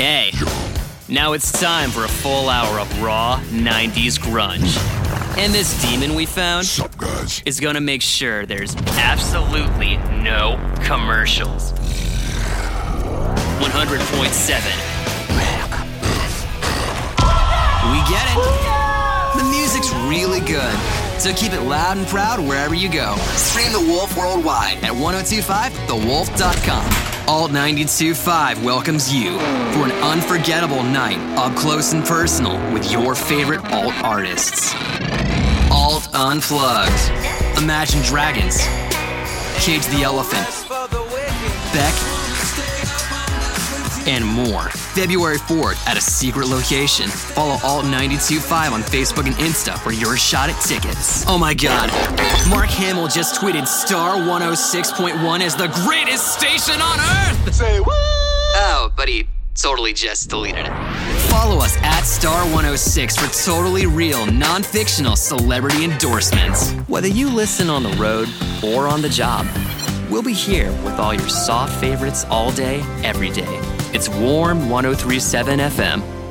Okay, now it's time for a full hour of raw 90s grunge. And this demon we found Sup, guys? is gonna make sure there's absolutely no commercials. 100.7. We get it. The music's really good. So keep it loud and proud wherever you go. Stream The Wolf worldwide at 1025thewolf.com. Alt 92.5 welcomes you for an unforgettable night up close and personal with your favorite alt artists. Alt Unplugged. Imagine Dragons. Cage the Elephant. Beck. And more. February 4th at a secret location. Follow Alt 92.5 on Facebook and Insta for your shot at tickets. Oh my god. Mark Hamill just tweeted Star 106.1 is the greatest station on earth! Say what? Oh, but he totally just deleted it. Follow us at Star 106 for totally real, non-fictional celebrity endorsements. Whether you listen on the road or on the job, we'll be here with all your soft favorites all day, every day. It's Warm 103.7 FM.